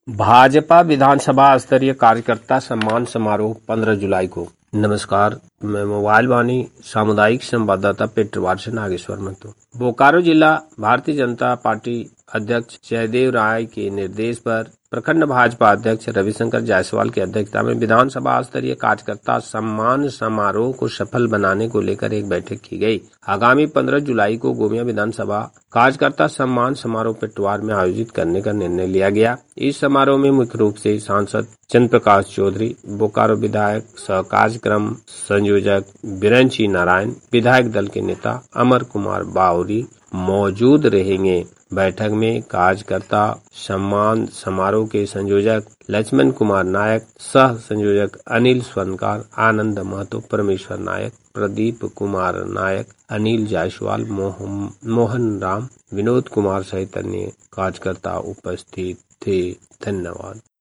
भाजपा विधानसभा स्तरीय कार्यकर्ता सम्मान समारोह 15 जुलाई को। नमस्कार, मैं मोबाइल वाणी सामुदायिक संवाददाता पेटरवार से नागेश्वर महतो। बोकारो जिला भारतीय जनता पार्टी अध्यक्ष जयदेव राय के निर्देश पर प्रखंड भाजपा अध्यक्ष रविशंकर जायसवाल की अध्यक्षता में विधानसभा स्तरीय कार्यकर्ता सम्मान समारोह को सफल बनाने को लेकर एक बैठक की गई। आगामी 15 जुलाई को गोमिया विधानसभा कार्यकर्ता सम्मान समारोह पेटवार में आयोजित करने का निर्णय लिया गया। इस समारोह में मुख्य रूप से सांसद चंद्र प्रकाश चौधरी, बोकारो विधायक सह कार्यक्रम संयोजक बिरंची नारायण, विधायक दल के नेता अमर कुमार बावरी मौजूद रहेंगे। बैठक में कार्यकर्ता सम्मान समारोह के संयोजक लक्ष्मण कुमार नायक, सह संयोजक अनिल स्वर्णकार, आनंद महतो, परमेश्वर नायक, प्रदीप कुमार नायक, अनिल जायसवाल, मोहन राम, विनोद कुमार सहित अन्य कार्यकर्ता उपस्थित थे। धन्यवाद।